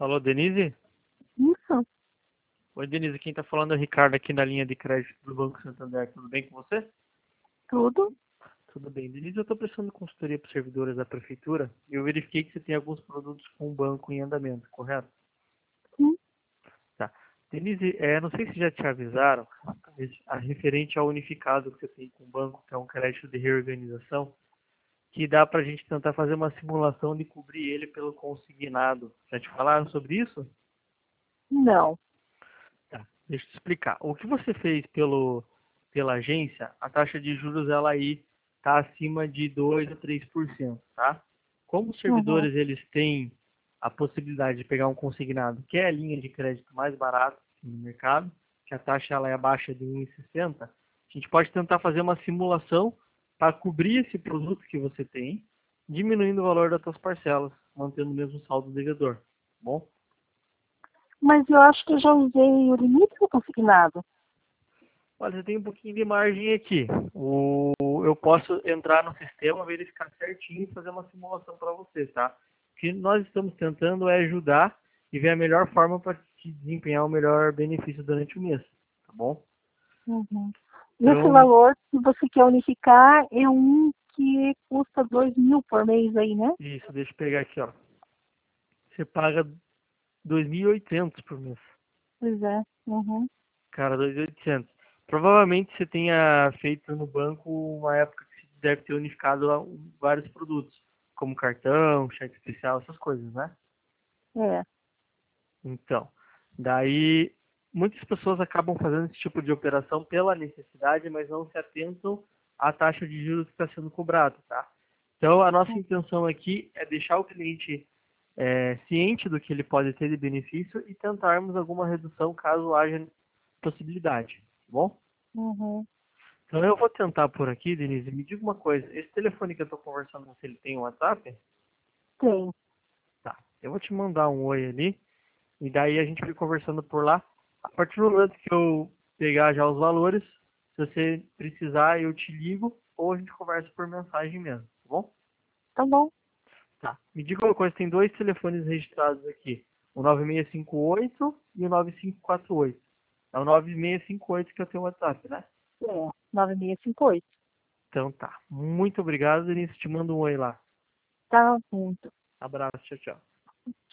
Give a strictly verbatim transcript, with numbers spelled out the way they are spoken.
Alô, Denise? Isso, Oi, Denise, quem tá falando é o Ricardo aqui na linha de crédito do Banco Santander. Tudo bem com você? tudo. Tudo bem. Denise, eu estou prestando consultoria para servidores da prefeitura e eu verifiquei que você tem alguns produtos com o banco em andamento, correto? Sim. Tá. Denise, é, não sei se já te avisaram, a referente ao unificado que você tem com o banco, que é um crédito de reorganização, que dá para a gente tentar fazer uma simulação de cobrir ele pelo consignado. Já te falaram sobre isso? Não. Tá, deixa eu te explicar. O que você fez pelo, pela agência, a taxa de juros ela aí está acima de dois a três por cento, tá? Como os Uhum. servidores eles têm a possibilidade de pegar um consignado, que é a linha de crédito mais barata no mercado, que a taxa ela é abaixo de um vírgula sessenta, a gente pode tentar fazer uma simulação para cobrir esse produto que você tem, diminuindo o valor das suas parcelas, mantendo o mesmo saldo devedor, tá bom? Mas eu acho que eu já usei o limite do consignado. Olha, você tem um pouquinho de margem aqui. O, eu posso entrar no sistema, verificar certinho e fazer uma simulação para você, tá? O que nós estamos tentando é ajudar e ver a melhor forma para te desempenhar o melhor benefício durante o mês, tá bom? Uhum. E esse Então, valor que você quer unificar é um que custa dois mil por mês aí, né? isso, deixa eu pegar aqui, ó. Você paga dois mil e oitocentos por mês. Pois é. Uhum. Cara, dois mil e oitocentos. Provavelmente você tenha feito no banco uma época que você deve ter unificado vários produtos, como cartão, cheque especial, essas coisas, né? É. Então, daí muitas pessoas acabam fazendo esse tipo de operação pela necessidade, mas não se atentam à taxa de juros que está sendo cobrada, tá? Então, a nossa intenção aqui é deixar o cliente é, ciente do que ele pode ter de benefício e tentarmos alguma redução caso haja possibilidade, tá bom? Uhum. Então, eu vou tentar por aqui, Denise, me diga uma coisa, esse telefone que eu estou conversando com você, ele tem um WhatsApp? Tem. Tá, eu vou te mandar um oi ali, e daí a gente fica conversando por lá. A partir do momento que eu pegar já os valores, se você precisar, eu te ligo ou a gente conversa por mensagem mesmo, tá bom? Tá bom. Tá. Me diga uma coisa, tem dois telefones registrados aqui. O nove seis cinco oito e o nove cinco quatro oito. É o nove seis cinco oito que eu tenho o WhatsApp, né? É. nove seis cinco oito. Então tá. Muito obrigado, Denise. Te mando um oi lá. Tá bom. Abraço, tchau, tchau.